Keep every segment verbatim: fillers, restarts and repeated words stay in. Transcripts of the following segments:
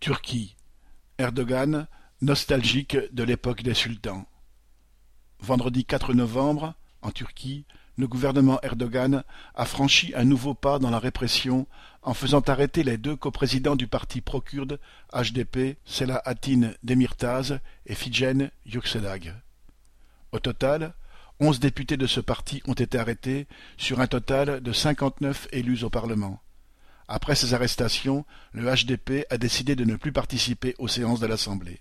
Turquie. Erdogan, nostalgique de l'époque des sultans. Vendredi quatre novembre, en Turquie, le gouvernement Erdogan a franchi un nouveau pas dans la répression en faisant arrêter les deux coprésidents du parti pro-kurde H D P, Selahattin Demirtas et Figen Yüksekdag. Au total, onze députés de ce parti ont été arrêtés sur un total de cinquante-neuf élus au Parlement. Après ces arrestations, le H D P a décidé de ne plus participer aux séances de l'Assemblée.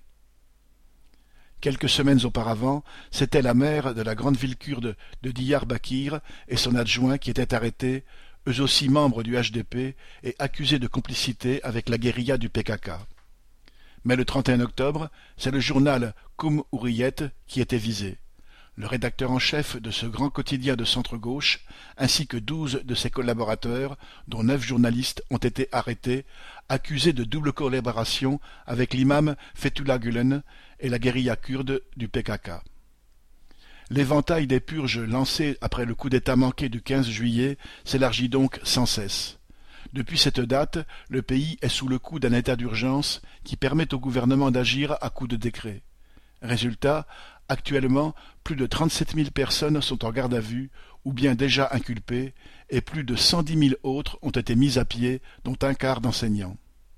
Quelques semaines auparavant, c'était la maire de la grande ville kurde de Diyarbakir et son adjoint qui étaient arrêtés, eux aussi membres du H D P et accusés de complicité avec la guérilla du P K K. Mais le trente et un octobre, c'est le journal Kum Hurriyet qui était visé. Le rédacteur en chef de ce grand quotidien de centre-gauche, ainsi que douze de ses collaborateurs, dont neuf journalistes, ont été arrêtés, accusés de double collaboration avec l'imam Fethullah Gülen et la guérilla kurde du P K K. L'éventail des purges lancées après le coup d'État manqué du quinze juillet s'élargit donc sans cesse. Depuis cette date, le pays est sous le coup d'un état d'urgence qui permet au gouvernement d'agir à coups de décret. Résultat, actuellement, plus de trente-sept mille personnes sont en garde à vue ou bien déjà inculpées et plus de cent dix mille autres ont été mises à pied, dont un quart d'enseignants.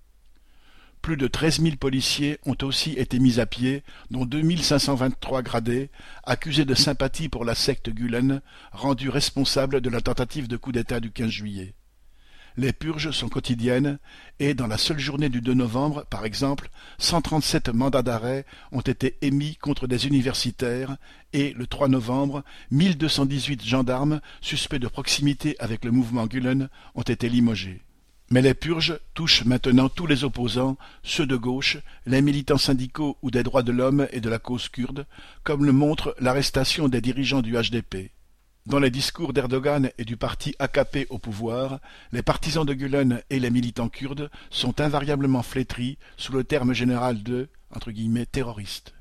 Plus de treize mille policiers ont aussi été mis à pied, dont deux mille cinq cent vingt-trois gradés, accusés de sympathie pour la secte Gülen, rendus responsables de la tentative de coup d'État du quinze juillet. Les purges sont quotidiennes et, dans la seule journée du deux novembre, par exemple, cent trente-sept mandats d'arrêt ont été émis contre des universitaires et, le trois novembre, mille deux cent dix-huit gendarmes suspects de proximité avec le mouvement Gülen ont été limogés. Mais les purges touchent maintenant tous les opposants, ceux de gauche, les militants syndicaux ou des droits de l'homme et de la cause kurde, comme le montre l'arrestation des dirigeants du H D P. Dans les discours d'Erdogan et du parti A K P au pouvoir, les partisans de Gülen et les militants kurdes sont invariablement flétris sous le terme général de entre guillemets, terroristes.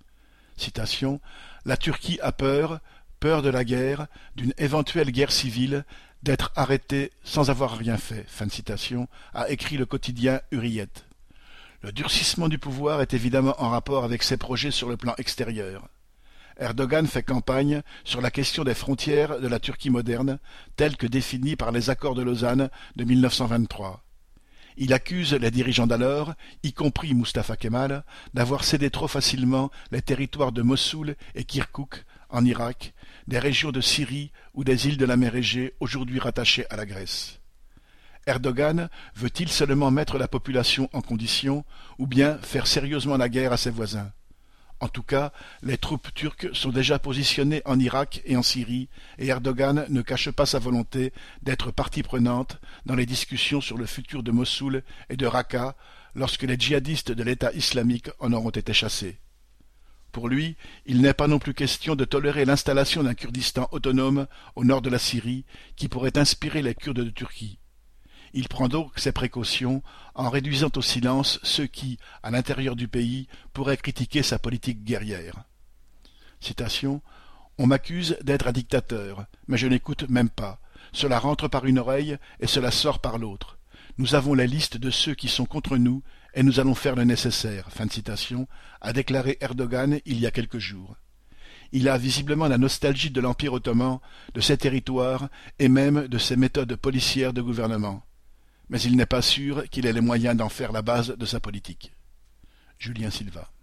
Citation, « La Turquie a peur, peur de la guerre, d'une éventuelle guerre civile, d'être arrêtée sans avoir rien fait », fin de citation, a écrit le quotidien Hurriyet. Le durcissement du pouvoir est évidemment en rapport avec ses projets sur le plan extérieur. Erdogan fait campagne sur la question des frontières de la Turquie moderne, telle que définie par les accords de Lausanne de mille neuf cent vingt-trois. Il accuse les dirigeants d'alors, y compris Mustafa Kemal, d'avoir cédé trop facilement les territoires de Mossoul et Kirkouk en Irak, des régions de Syrie ou des îles de la mer Égée aujourd'hui rattachées à la Grèce. Erdogan veut-il seulement mettre la population en condition ou bien faire sérieusement la guerre à ses voisins? En tout cas, les troupes turques sont déjà positionnées en Irak et en Syrie, et Erdogan ne cache pas sa volonté d'être partie prenante dans les discussions sur le futur de Mossoul et de Raqqa lorsque les djihadistes de l'État islamique en auront été chassés. Pour lui, il n'est pas non plus question de tolérer l'installation d'un Kurdistan autonome au nord de la Syrie qui pourrait inspirer les Kurdes de Turquie. Il prend donc ses précautions en réduisant au silence ceux qui, à l'intérieur du pays, pourraient critiquer sa politique guerrière. Citation, « On m'accuse d'être un dictateur, mais je n'écoute même pas. Cela rentre par une oreille et cela sort par l'autre. Nous avons la liste de ceux qui sont contre nous et nous allons faire le nécessaire. » Fin de citation, a déclaré Erdogan il y a quelques jours. Il a visiblement la nostalgie de l'Empire ottoman, de ses territoires et même de ses méthodes policières de gouvernement. Mais il n'est pas sûr qu'il ait les moyens d'en faire la base de sa politique. Julien Silva.